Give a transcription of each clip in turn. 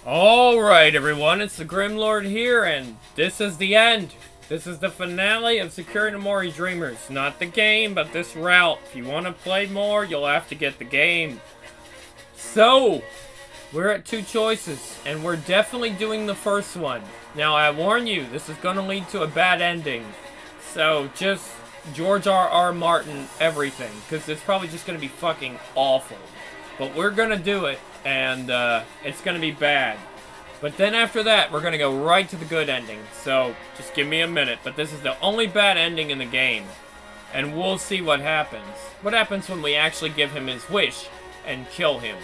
Alright everyone, it's the Grimlord here, and this is the end. This is the finale of Sekiro no Mori Dreamers. Not the game, but this route. If you want to play more, you'll have to get the game. So, we're at two choices, and we're definitely doing the first one. Now, I warn you, this is going to lead to a bad ending. So, just George R.R. Martin everything, because it's probably just going to be fucking awful. But we're going to do it, and it's going to be bad. But then after that, we're going to go right to the good ending. So, just give me a minute. But this is the only bad ending in the game. And we'll see what happens. What happens when we actually give him his wish and kill him.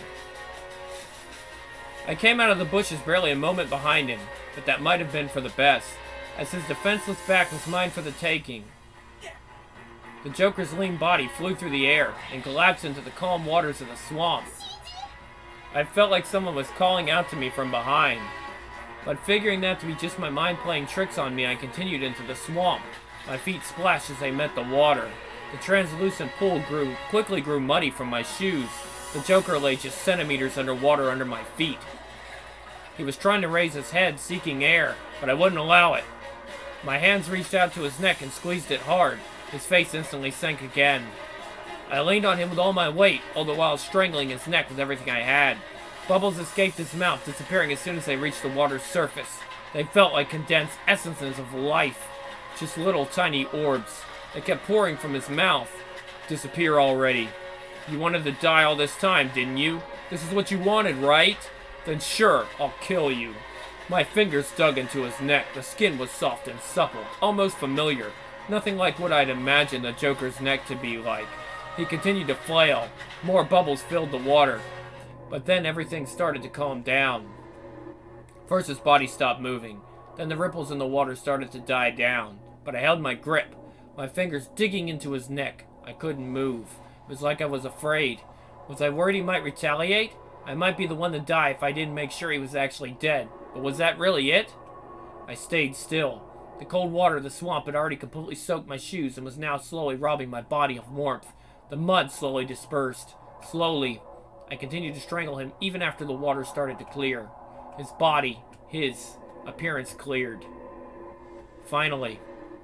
I came out of the bushes barely a moment behind him, but that might have been for the best, as his defenseless back was mine for the taking. The Joker's lean body flew through the air and collapsed into the calm waters of the swamp. I felt like someone was calling out to me from behind, but figuring that to be just my mind playing tricks on me, I continued into the swamp. My feet splashed as they met the water. The translucent pool quickly grew muddy from my shoes. The Joker lay just centimeters underwater under my feet. He was trying to raise his head, seeking air, but I wouldn't allow it. My hands reached out to his neck and squeezed it hard. His face instantly sank again. I leaned on him with all my weight, all the while strangling his neck with everything I had. Bubbles escaped his mouth, disappearing as soon as they reached the water's surface. They felt like condensed essences of life, just little tiny orbs. They kept pouring from his mouth. Disappear already. You wanted to die all this time, didn't you? This is what you wanted, right? Then sure, I'll kill you. My fingers dug into his neck. The skin was soft and supple, almost familiar. Nothing like what I'd imagined the Joker's neck to be like. He continued to flail. More bubbles filled the water. But then everything started to calm down. First his body stopped moving. Then the ripples in the water started to die down. But I held my grip, my fingers digging into his neck. I couldn't move. It was like I was afraid. Was I worried he might retaliate? I might be the one to die if I didn't make sure he was actually dead. But was that really it? I stayed still. The cold water of the swamp had already completely soaked my shoes and was now slowly robbing my body of warmth. The mud slowly dispersed. Slowly, I continued to strangle him even after the water started to clear. His body, his appearance cleared. Finally.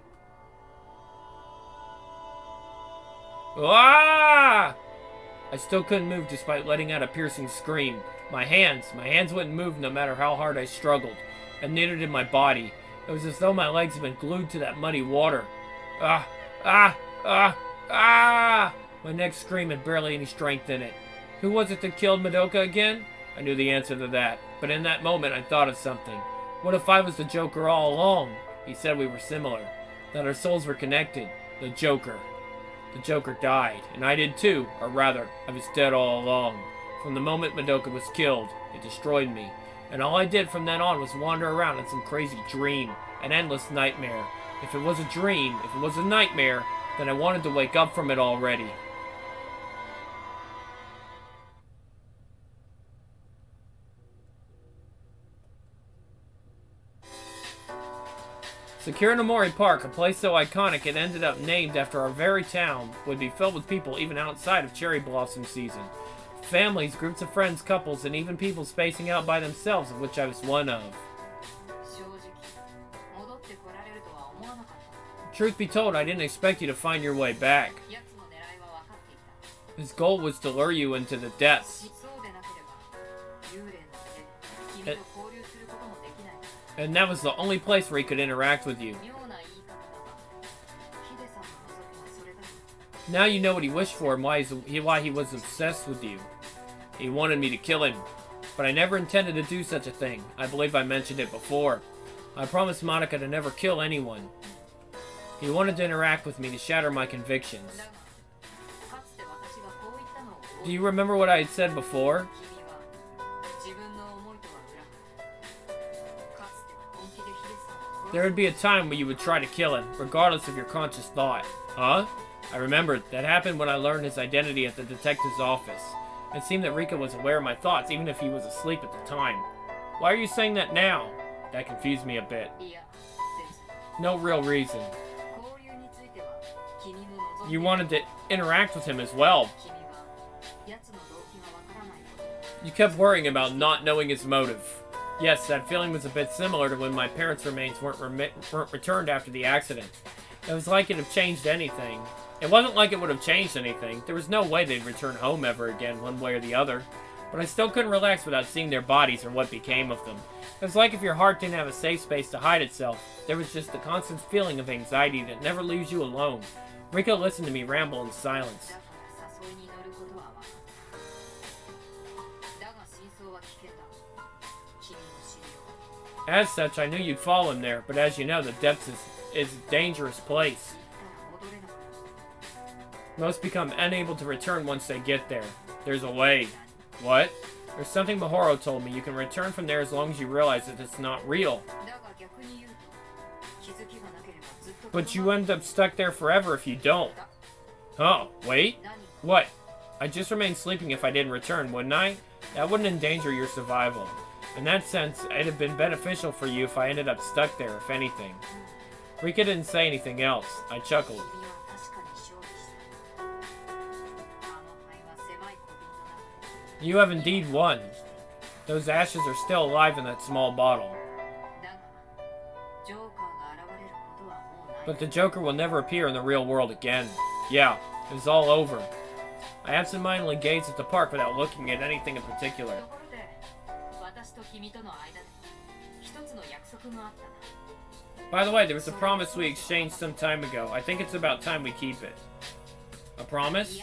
Ah! I still couldn't move despite letting out a piercing scream. My hands wouldn't move no matter how hard I struggled, and neither did my body. It was as though my legs had been glued to that muddy water. Ah! Ah! Ah! Ah! My next scream had barely any strength in it. Who was it that killed Madoka again? I knew the answer to that, but in that moment I thought of something. What if I was the Joker all along? He said we were similar, that our souls were connected. The Joker. The Joker died, and I did too, or rather, I was dead all along. From the moment Madoka was killed, it destroyed me, and all I did from then on was wander around in some crazy dream, an endless nightmare. If it was a dream, if it was a nightmare, then I wanted to wake up from it already. Sekiro no Mori Park, a place so iconic it ended up named after our very town, would be filled with people even outside of cherry blossom season. Families, groups of friends, couples, and even people spacing out by themselves, of which I was one of. Truth be told, I didn't expect you to find your way back. His goal was to lure you into the depths. And that was the only place where he could interact with you. Now you know what he wished for and why he was obsessed with you. He wanted me to kill him. But I never intended to do such a thing. I believe I mentioned it before. I promised Monica to never kill anyone. He wanted to interact with me to shatter my convictions. Do you remember what I had said before? There would be a time when you would try to kill him, regardless of your conscious thought. Huh? I remembered. That happened when I learned his identity at the detective's office. It seemed that Rika was aware of my thoughts, even if he was asleep at the time. Why are you saying that now? That confused me a bit. No real reason. You wanted to interact with him as well. You kept worrying about not knowing his motive. Yes, that feeling was a bit similar to when my parents' remains weren't returned after the accident. It was like it'd have changed anything. It wasn't like it would have changed anything. There was no way they'd return home ever again, one way or the other. But I still couldn't relax without seeing their bodies or what became of them. It was like if your heart didn't have a safe space to hide itself. There was just the constant feeling of anxiety that never leaves you alone. Rika listened to me ramble in silence. As such, I knew you'd fall in there, but as you know, the depths is a dangerous place. Most become unable to return once they get there. There's a way. What? There's something Mahoro told me. You can return from there as long as you realize that it's not real. But you end up stuck there forever if you don't. Oh, wait? What? I'd just remain sleeping if I didn't return, wouldn't I? That wouldn't endanger your survival. In that sense, it'd have been beneficial for you if I ended up stuck there, if anything. Rika didn't say anything else. I chuckled. You have indeed won. Those ashes are still alive in that small bottle. But the Joker will never appear in the real world again. Yeah, it was all over. I absentmindedly gazed at the park without looking at anything in particular. By the way, there was a promise we exchanged some time ago. I think it's about time we keep it. A promise?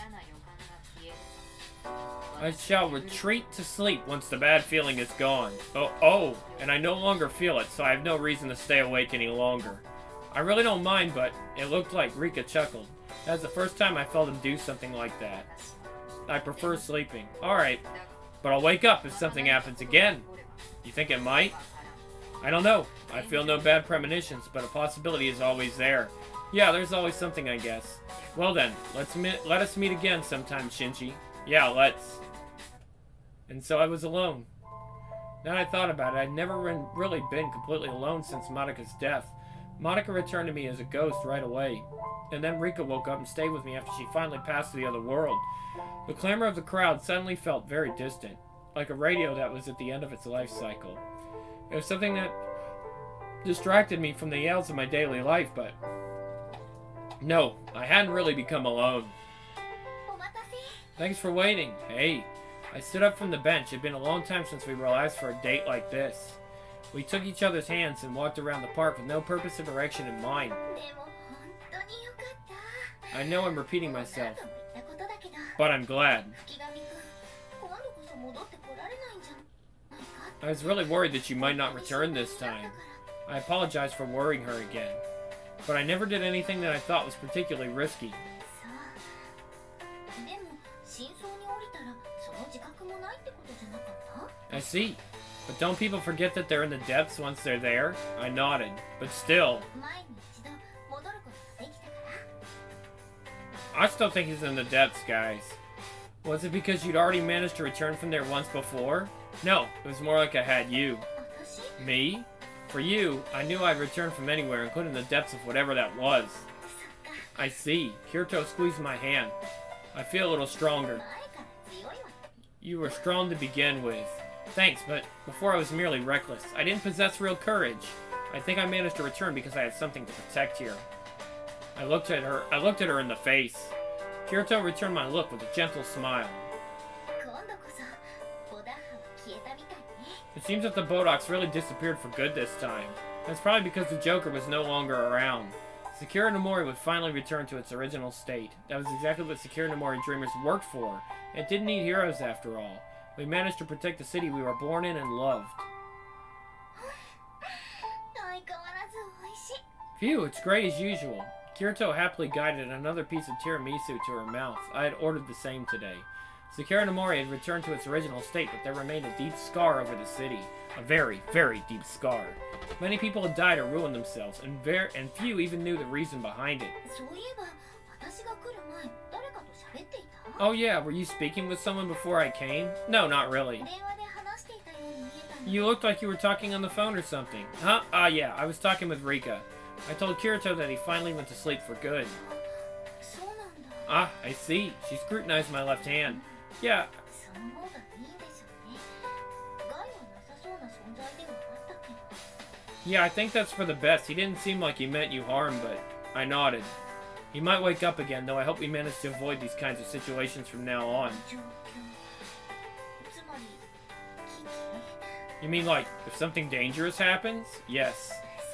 I shall retreat to sleep once the bad feeling is gone. Oh, and I no longer feel it, so I have no reason to stay awake any longer. I really don't mind, but it looked like Rika chuckled. That's the first time I felt him do something like that. I prefer sleeping. Alright, but I'll wake up if something happens again. You think it might? I don't know. I feel no bad premonitions, but a possibility is always there. Yeah, there's always something, I guess. Well then, let us meet again sometime, Shinji. Yeah, let's. And so I was alone. Now I thought about it, I'd never really been completely alone since Monika's death. Monika returned to me as a ghost right away. And then Rika woke up and stayed with me after she finally passed to the other world. The clamor of the crowd suddenly felt very distant, like a radio that was at the end of its life cycle. It was something that distracted me from the yells of my daily life, but no, I hadn't really become alone. Thanks for waiting. Hey. I stood up from the bench. It had been a long time since we realized for a date like this. We took each other's hands and walked around the park with no purpose or direction in mind. I know I'm repeating myself, but I'm glad. I was really worried that you might not return this time. I apologize for worrying her again, but I never did anything that I thought was particularly risky. I see. But don't people forget that they're in the depths once they're there? I nodded. But still. I still think he's in the depths, guys. Was it because you'd already managed to return from there once before? No, it was more like I had you. Me? For you, I knew I'd return from anywhere, including the depths of whatever that was. I see. Kirito squeezed my hand. I feel a little stronger. You were strong to begin with. Thanks, but before I was merely reckless. I didn't possess real courage. I think I managed to return because I had something to protect here. I looked at her in the face. Kirito returned my look with a gentle smile. It seems that the Bodox really disappeared for good this time. That's probably because the Joker was no longer around. Sakura Nomori would finally return to its original state. That was exactly what Sakura Nomori Dreamers worked for. It didn't need heroes after all. We managed to protect the city we were born in and loved. Phew, it's great as usual. Kirito happily guided another piece of tiramisu to her mouth. I had ordered the same today. Sakura Nomori had returned to its original state, but there remained a deep scar over the city. A very, very deep scar. Many people had died or ruined themselves, and few even knew the reason behind it. Oh yeah, were you speaking with someone before I came? No, not really. You looked like you were talking on the phone or something. Huh? Ah yeah, I was talking with Rika. I told Kirito that he finally went to sleep for good. Ah, I see. She scrutinized my left hand. Yeah. Yeah, I think that's for the best. He didn't seem like he meant you harm, but I nodded. He might wake up again, though I hope we manage to avoid these kinds of situations from now on. You mean like, if something dangerous happens? Yes.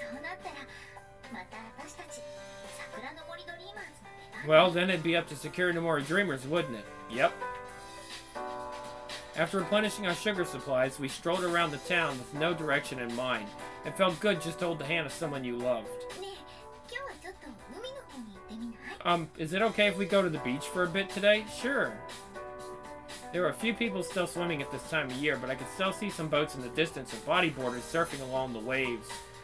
Well, then it'd be up to Sakura no Mori Dreamers, wouldn't it? Yep. After replenishing our sugar supplies, we strolled around the town with no direction in mind. It felt good just to hold the hand of someone you loved. Is it okay if we go to the beach for a bit today? Sure. There were a few people still swimming at this time of year, but I could still see some boats in the distance and bodyboarders surfing along the waves.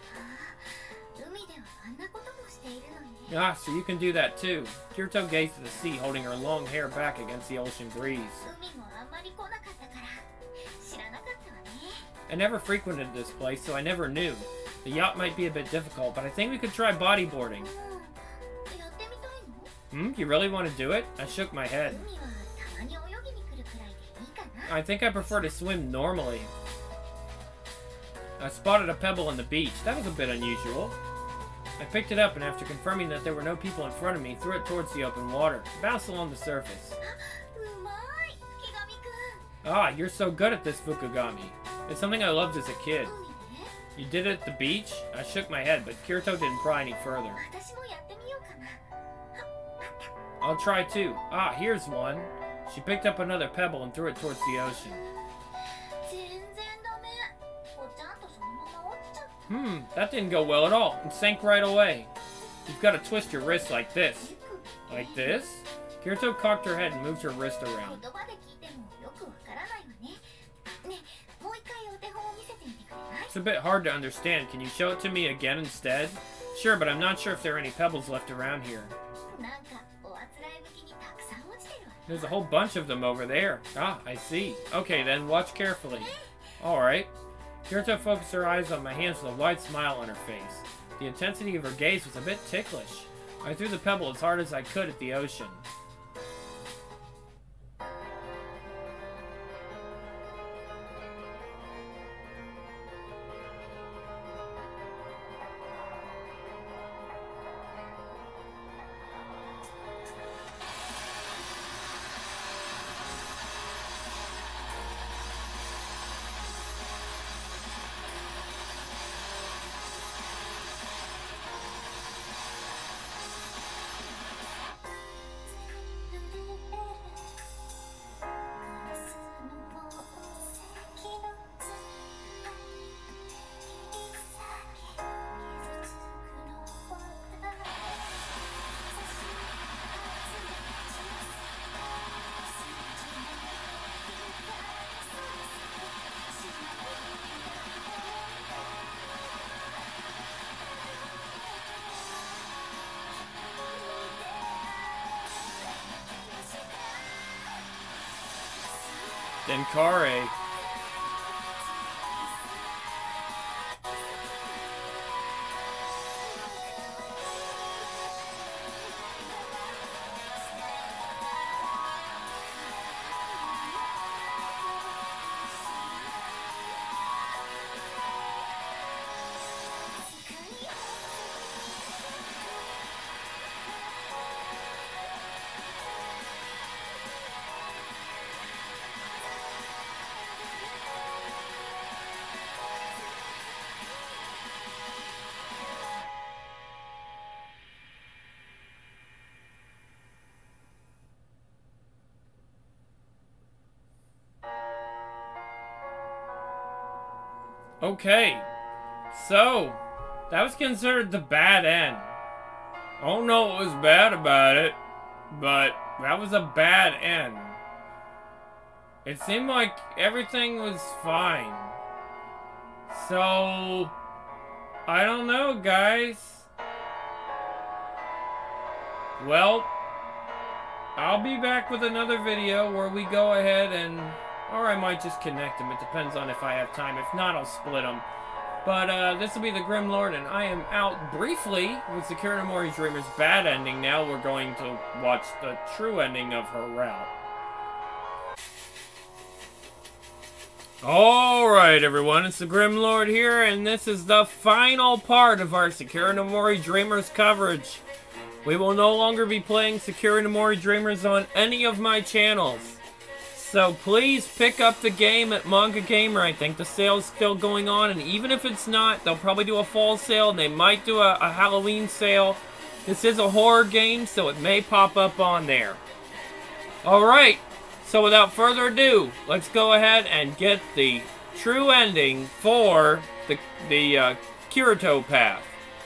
Ah, so you can do that too. Kirito gazed at the sea, holding her long hair back against the ocean breeze. I never frequented this place, so I never knew. The yacht might be a bit difficult, but I think we could try bodyboarding. You really want to do it? I shook my head. I think I prefer to swim normally. I spotted a pebble on the beach. That was a bit unusual. I picked it up, and after confirming that there were no people in front of me, threw it towards the open water. It bounced along the surface. Ah, you're so good at this, Fukugami. It's something I loved as a kid. You did it at the beach? I shook my head, but Kirito didn't pry any further. I'll try too. Ah, here's one. She picked up another pebble and threw it towards the ocean. That didn't go well at all. It sank right away. You've got to twist your wrist like this. Like this? Kirito cocked her head and moved her wrist around. It's a bit hard to understand. Can you show it to me again instead? Sure, but I'm not sure if there are any pebbles left around here. There's a whole bunch of them over there. Ah, I see. Okay then, watch carefully. Alright. Kirito focused her eyes on my hands with a wide smile on her face. The intensity of her gaze was a bit ticklish. I threw the pebble as hard as I could at the ocean. Denkare. Okay, so that was considered the bad end. I don't know what was bad about it, but that was a bad end. It seemed like everything was fine. So, I don't know, guys. Well, I'll be back with another video where we go ahead and... or I might just connect them. It depends on if I have time. If not, I'll split them. But this will be the Grim Lord, and I am out briefly with Sakura no Mori Dreamer's bad ending. Now we're going to watch the true ending of her route. Alright everyone, it's the Grim Lord here, and this is the final part of our Sakura no Mori Dreamers coverage. We will no longer be playing Sakura no Mori Dreamers on any of my channels. So please pick up the game at Manga Gamer. I think the sale's still going on, and even if it's not, they'll probably do a fall sale, and they might do a Halloween sale. This is a horror game, so it may pop up on there. Alright. So without further ado, let's go ahead and get the true ending for the Kirito path.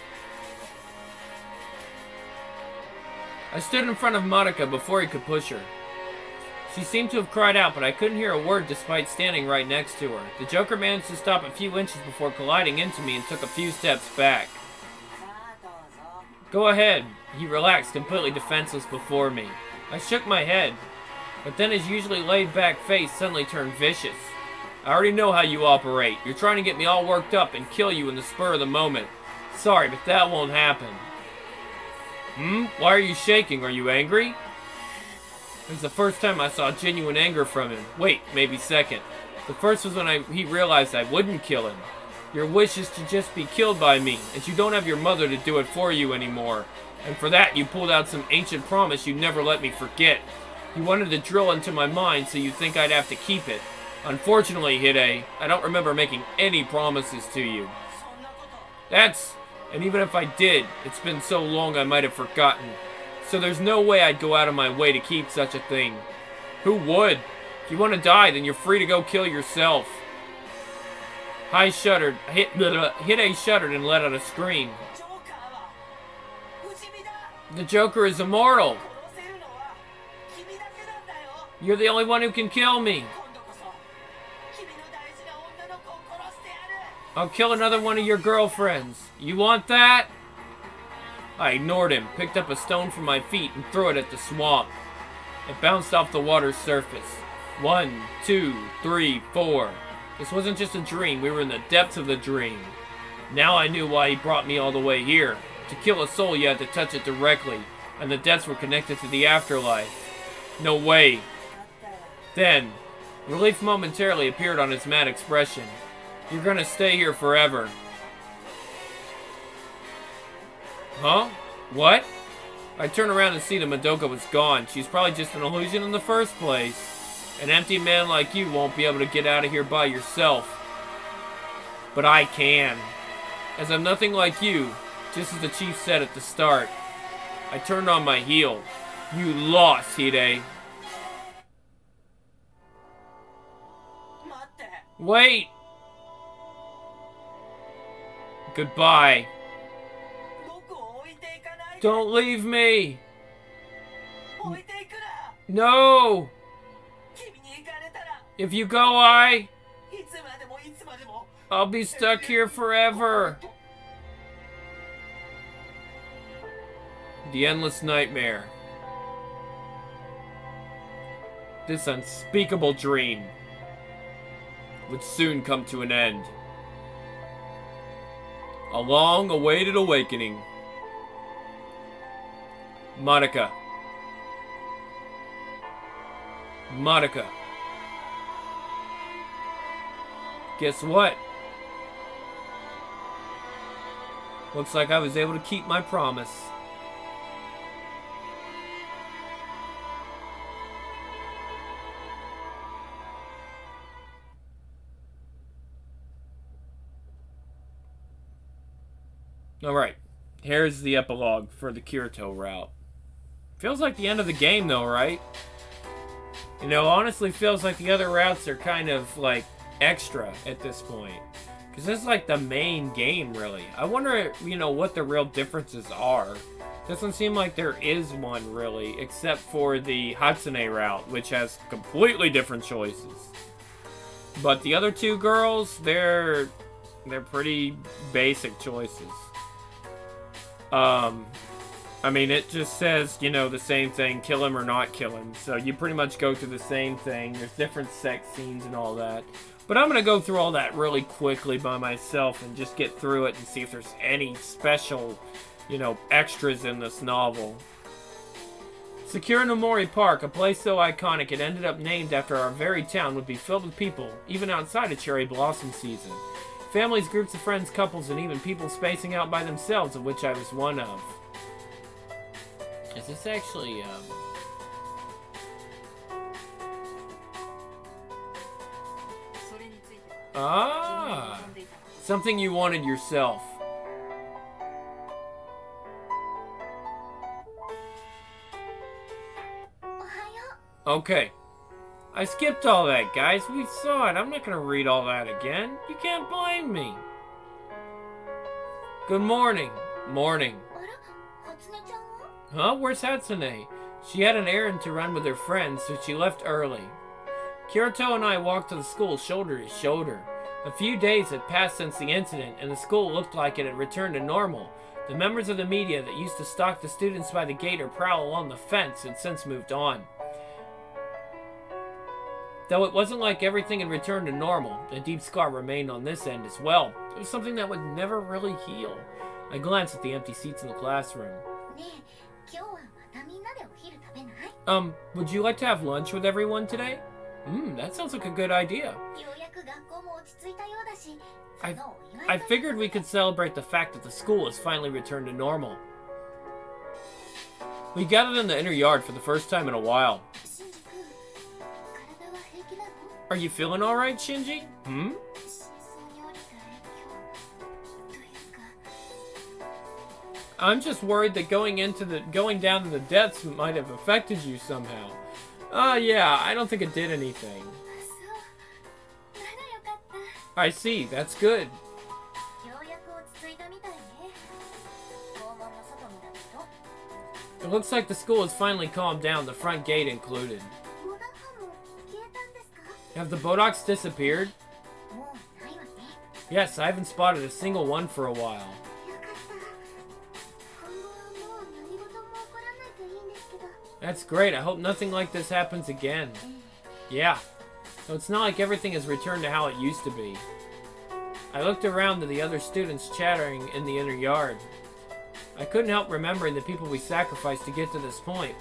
I stood in front of Madoka before he could push her. She seemed to have cried out, but I couldn't hear a word despite standing right next to her. The Joker managed to stop a few inches before colliding into me and took a few steps back. Go ahead. He relaxed, completely defenseless before me. I shook my head. But then his usually laid-back face suddenly turned vicious. I already know how you operate. You're trying to get me all worked up and kill you in the spur of the moment. Sorry, but that won't happen. Why are you shaking? Are you angry? It was the first time I saw genuine anger from him. Wait, maybe second. The first was when he realized I wouldn't kill him. Your wish is to just be killed by me, and you don't have your mother to do it for you anymore. And for that, you pulled out some ancient promise you never let me forget. You wanted to drill into my mind so you think I'd have to keep it. Unfortunately, Hide, I don't remember making any promises to you. And even if I did, it's been so long I might have forgotten. So there's no way I'd go out of my way to keep such a thing. Who would? If you want to die, then you're free to go kill yourself. Hide shuddered and let out a scream. The Joker is immortal. You're the only one who can kill me. I'll kill another one of your girlfriends. You want that? I ignored him, picked up a stone from my feet, and threw it at the swamp. It bounced off the water's surface. 1, 2, 3, 4. This wasn't just a dream. We were in the depths of the dream. Now I knew why he brought me all the way here. To kill a soul, you had to touch it directly, and the deaths were connected to the afterlife. No way. Then, relief momentarily appeared on his mad expression. You're gonna stay here forever. Huh? What? I turned around and see that Madoka was gone. She's probably just an illusion in the first place. An empty man like you won't be able to get out of here by yourself. But I can. As I'm nothing like you, just as the chief said at the start. I turned on my heel. You lost, Hide. Wait! Goodbye. Don't leave me! No! If you go, I'll be stuck here forever. The endless nightmare. This unspeakable dream would soon come to an end. A long-awaited awakening. Madoka. Madoka. Guess what? Looks like I was able to keep my promise. Alright, here's the epilogue for the Kirito route. Feels like the end of the game though, right? You know, honestly feels like the other routes are kind of like extra at this point. Because this is like the main game, really. I wonder, you know, what the real differences are. Doesn't seem like there is one, really, except for the Hatsune route, which has completely different choices. But the other two girls, they're pretty basic choices. I mean, it just says, you know, the same thing, kill him or not kill him. So you pretty much go through the same thing. There's different sex scenes and all that. But I'm going to go through all that really quickly by myself and just get through it and see if there's any special, you know, extras in this novel. Sakura no Mori Park, a place so iconic it ended up named after our very town, would be filled with people, even outside of cherry blossom season. Families, groups of friends, couples, and even people spacing out by themselves, of which I was one of. Is this actually, Ah! Something you wanted yourself. Okay. I skipped all that, guys. We saw it. I'm not gonna read all that again. You can't blame me. Good morning. Morning. Huh? Where's Hatsune? She had an errand to run with her friends, so she left early. Kirito and I walked to the school shoulder to shoulder. A few days had passed since the incident, and the school looked like it had returned to normal. The members of the media that used to stalk the students by the gate or prowl along the fence had since moved on. Though it wasn't like everything had returned to normal, a deep scar remained on this end as well. It was something that would never really heal. I glanced at the empty seats in the classroom. Would you like to have lunch with everyone today? That sounds like a good idea. I figured we could celebrate the fact that the school has finally returned to normal. We gathered in the inner yard for the first time in a while. Are you feeling alright, Shinji? I'm just worried that going down to the depths might have affected you somehow. Yeah, I don't think it did anything. I see, that's good. It looks like the school has finally calmed down, the front gate included. Have the Bodocs disappeared? Yes, I haven't spotted a single one for a while. That's great. I hope nothing like this happens again. Yeah. So it's not like everything has returned to how it used to be. I looked around to the other students chattering in the inner yard. I couldn't help remembering the people we sacrificed to get to this point.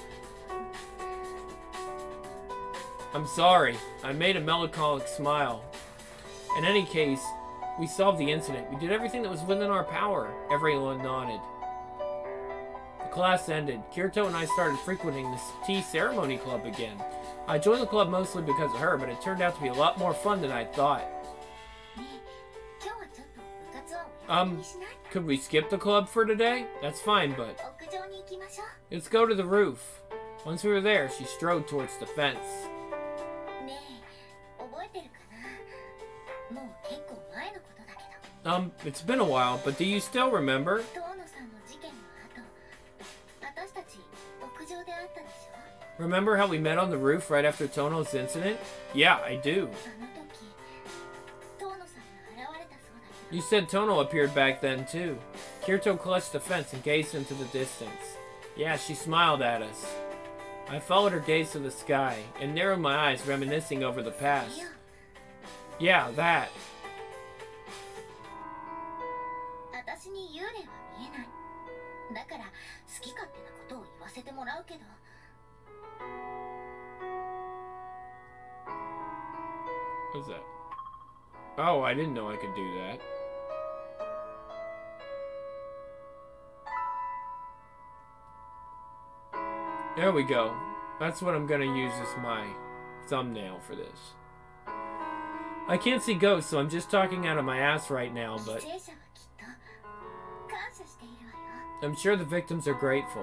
I'm sorry. I made a melancholic smile. In any case, we solved the incident. We did everything that was within our power. Everyone nodded. The class ended. Kirito and I started frequenting this tea ceremony club again. I joined the club mostly because of her, but it turned out to be a lot more fun than I thought. Could we skip the club for today? That's fine, but... Let's go to the roof. Once we were there, she strode towards the fence. It's been a while, but do you still remember? Remember how we met on the roof right after Tono's incident? Yeah, I do. You said Tono appeared back then, too. Kirito clutched the fence and gazed into the distance. Yeah, she smiled at us. I followed her gaze to the sky and narrowed my eyes, reminiscing over the past. Yeah, that. What's that? Oh, I didn't know I could do that. There we go. That's what I'm gonna use as my thumbnail for this. I can't see ghosts, so I'm just talking out of my ass right now, but I'm sure the victims are grateful.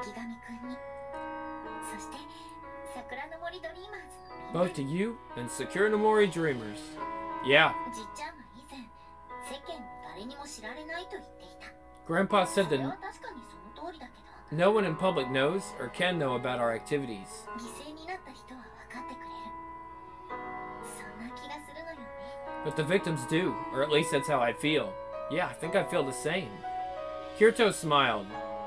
Both to you and Sakura no Mori Dreamers. Yeah. Grandpa said that no one in public knows or can know about our activities. But the victims do, or at least that's how I feel. Yeah, I think I feel the same. Kirito smiled.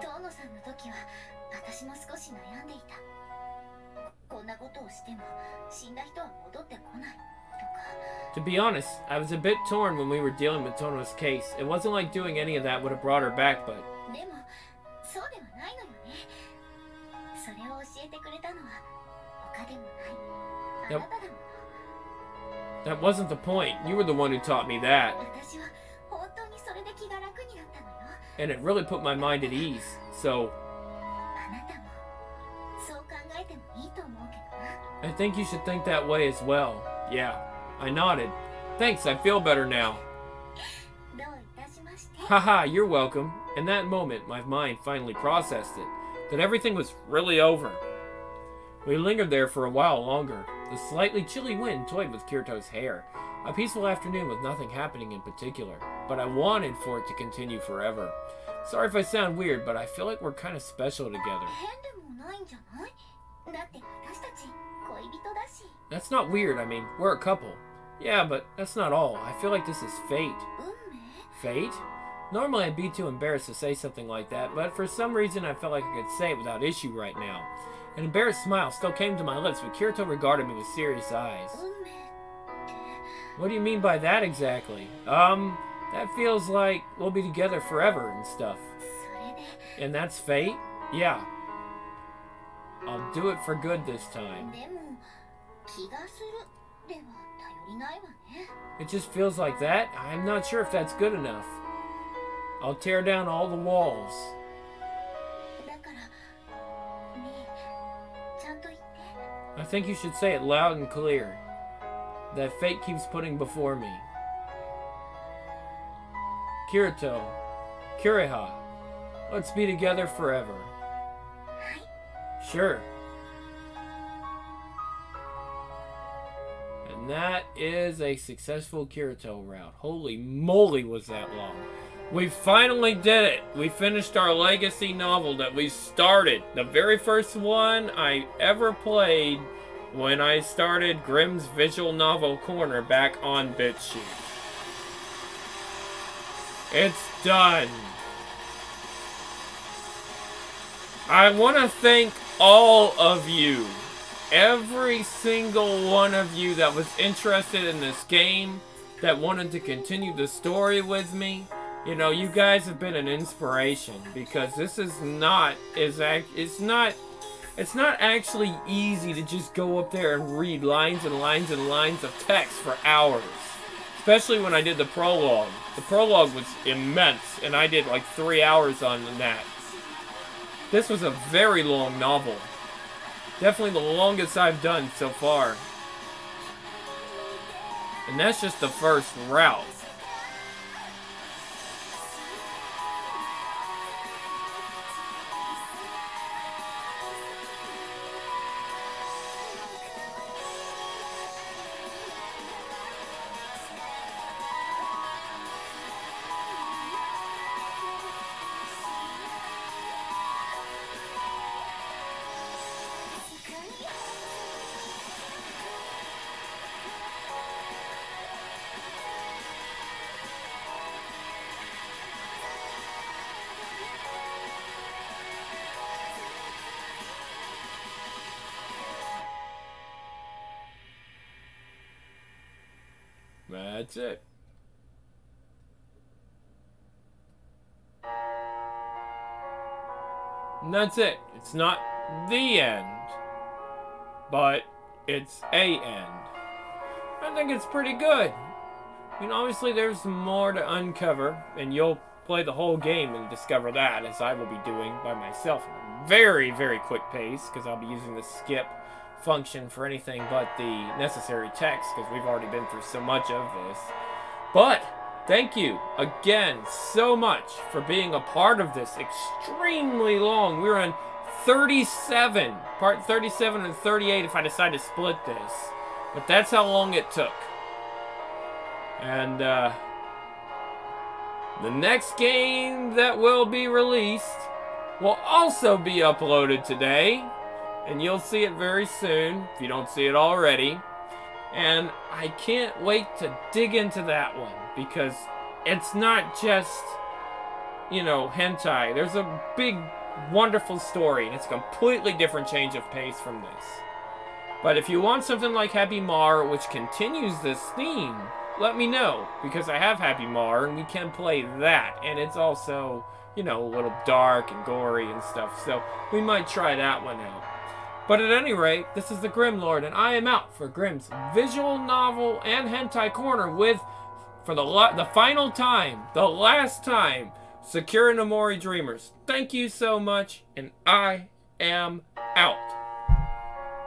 To be honest, I was a bit torn when we were dealing with Tono's case. It wasn't like doing any of that would have brought her back, but... えてくれたのは他でもないあ Yep. なただもの。 That wasn't the point. You were the one who taught me that. 私は本当にそれで気が楽になったのよ。 And it really put my mind at ease. So, あなたもそう考えてもいいと思うけどな。 I think you should think that way as well. Yeah. I nodded. Thanks, I feel better now. どういたしまして。 Haha, you're welcome. In that moment, my mind finally processed it. That everything was really over. We lingered there for a while longer. The slightly chilly wind toyed with Kirito's hair. A peaceful afternoon with nothing happening in particular. But I wanted for it to continue forever. Sorry if I sound weird, but I feel like we're kind of special together. 変でもないんじゃない？だって私たち恋人だし。 That's not weird, I mean, we're a couple. Yeah, but that's not all. I feel like this is fate. 運命？ Fate? Normally I'd be too embarrassed to say something like that, but for some reason I felt like I could say it without issue right now. An embarrassed smile still came to my lips, but Kirito regarded me with serious eyes. 運命って。 What do you mean by that exactly? That feels like we'll be together forever and stuff. それで。 And that's fate? Yeah. I'll do it for good this time. でも気がするでは頼りないわね。 It just feels like that? I'm not sure if that's good enough. I'll tear down all the walls. だからねえちゃんと言って。 I think you should say it loud and clear. That fate keeps putting before me. Kirito, Kuriha, let's be together forever. はい。 Sure. And that is a successful Kirito route. Holy moly, was that long. We finally did it. We finished our legacy novel that we started. The very first one I ever played when I started Grimm's Visual Novel Corner back on BitChute. It's done. I want to thank all of you. Every single one of you that was interested in this game, that wanted to continue the story with me. You know, you guys have been an inspiration, because this is not, it's not actually easy to just go up there and read lines and lines and lines of text for hours. Especially when I did the prologue. The prologue was immense, and I did like 3 hours on that. This was a very long novel. Definitely the longest I've done so far. And that's just the first route. That's it. And that's it. It's not the end, but it's a end. I think it's pretty good. I mean, obviously there's more to uncover, and you'll play the whole game and discover that, as I will be doing by myself at a very, very quick pace, because I'll be using the skip function for anything but the necessary text, because we've already been through so much of this. But thank you again so much for being a part of this extremely long. We're on 37, part 37 and 38 if I decide to split this. But that's how long it took. And the next game that will be released will also be uploaded today. And you'll see it very soon, if you don't see it already. And I can't wait to dig into that one, because it's not just, you know, hentai. There's a big, wonderful story, and it's a completely different change of pace from this. But if you want something like Happy Mar, which continues this theme, let me know, because I have Happy Mar, and we can play that. And it's also, you know, a little dark and gory and stuff, so we might try that one out. But at any rate, this is the Grim Lord, and I am out for Grimm's visual novel and hentai corner with, for the final time, the last time, Sakura no Mori Dreamers. Thank you so much, and I am out.